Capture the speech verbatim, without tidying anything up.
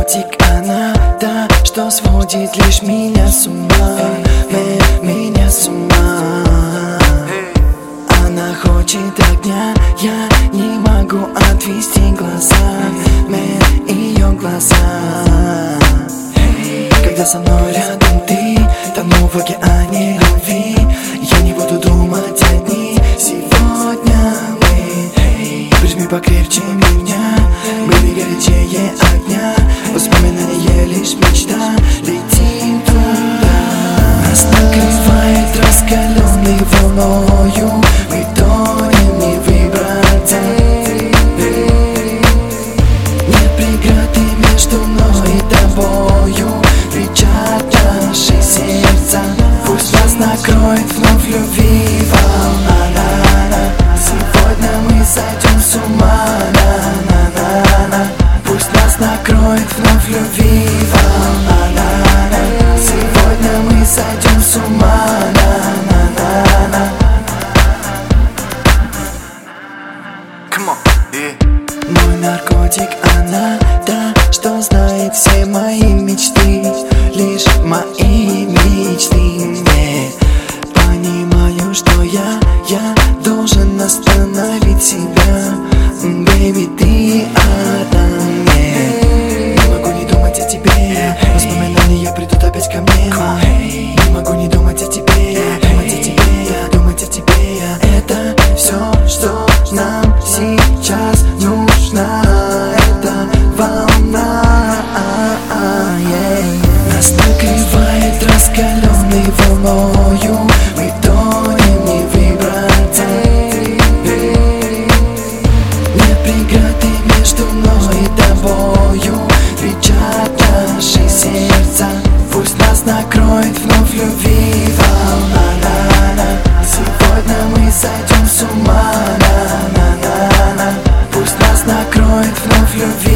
наркотик, она та, что сводит лишь меня с ума, э, меня с ума. Она хочет огня, я не могу отвести глаза, э, ее глаза. Когда со мной рядом ты, тону в океане любви. Я не буду думать о дни, сегодня мы. Прижми покрепче меня, были горячее огня. Воспоминания лишь мечта, летим туда. Нас накрывает раскаленной волною, мы тонем, не выбраться. Нет преграды между мной и тобою, кричат наши сердца. Пусть нас накроет вновь любви волна. Сегодня мы сойдем с ума. Пусть нас накроет вновь любви волна. Сегодня мы сойдем с ума. Мой наркотик, она та, что знает все мои мечты, лишь мои мечты. Не понимаю, что я, я должен остановить себя. Бэйби, ты одна мне. Не могу не думать о тебе, воспоминания придут опять ко мне. Не могу не думать о тебе, думать о тебе, думать о тебе. Это все, что нам сейчас нужно. Это волна. Нас накрывает раскаленной волною, мы тонем, не выбраться. Нет преграды между мной и тобою, кричат наши сердца. Пусть нас накроет вновь любви волна. Сегодня мы сойдем с ума. Пусть нас накроет вновь любви.